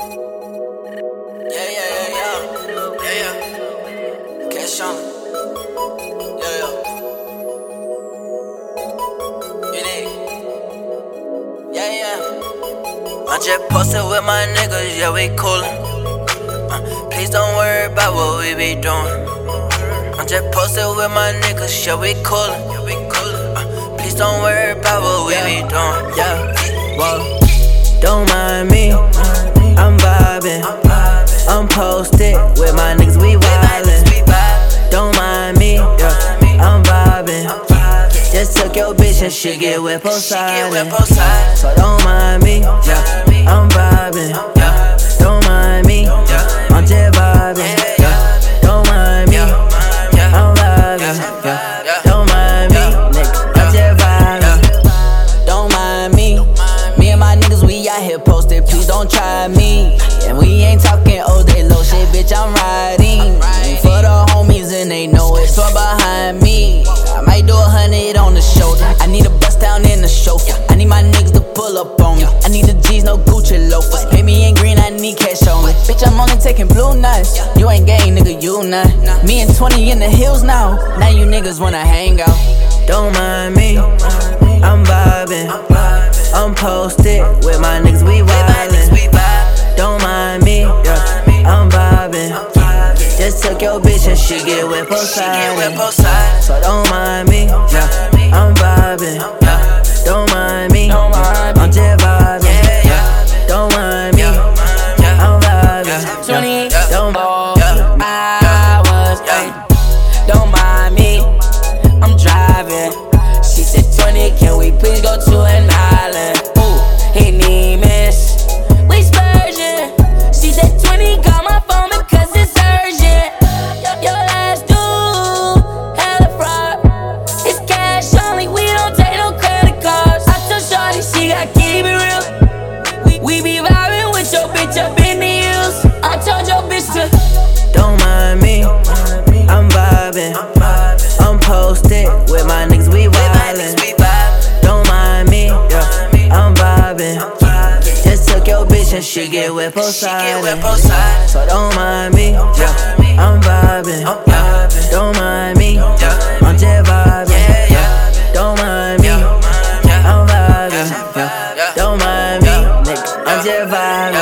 Yeah. Cash on. Yeah. You dig? Yeah. I just posted with my niggas, yeah, we coolin'. Please don't worry about what we be doing. I just posted with my niggas, yeah, we coolin'. Please don't worry about what we be doing. Yeah, whoa. Don't mind me, I'm vibin'. I'm posted with my niggas, we wildin'. Don't mind me, yeah, I'm vibin'. Just took your bitch and she get whipped outside. So don't mind me, yeah, I'm vibin'. Don't mind me, I'm just vibin'. Don't mind me, I'm vibin'. Don't mind me, nigga, I'm just vibin'. Don't mind me, me and my niggas, we out here posted. Please don't try me. And we ain't talking old day low shit, bitch, I'm riding. For the homies and they know it's all behind me. I might do 100 on the shoulder. I need a bust down in the chauffeur. I need my niggas to pull up on me. I need the G's, no Gucci loafers. Pay me in green, I need cash only. Bitch, I'm only taking blue nuts. You ain't gang, nigga, you not. Me and 20 in the hills now. Now you niggas wanna hang out. Don't mind me, I'm vibin'. I'm posted with my niggas, we wildin'. Don't mind me, yeah, I'm vibin'. Just took your bitch and she get whipped outside. So don't mind me, yeah, I'm vibin'. Don't mind me, I'm just vibin'. Don't mind me, I'm vibin'. 24 hours, don't mind me, I'm driving. She said 20, can we please go to an island? Ooh, he need miss, we spurging. She said 20, call my phone because it's urgent. Your last due, hella fraud. It's cash only, we don't take no credit cards. I told shorty she got keep it real. We be vibing with your bitch up in the hills. I told your bitch to don't mind me, I'm vibin'. I'm posted with my niggas, we wildin'. Don't mind me, yeah, I'm vibin'. Just took your bitch and she get whipped outside. So don't mind me, yeah, I'm vibin'. Don't mind me, I'm just vibin'. Don't mind me, I'm vibin'. Don't mind me, nigga, I'm just vibin'.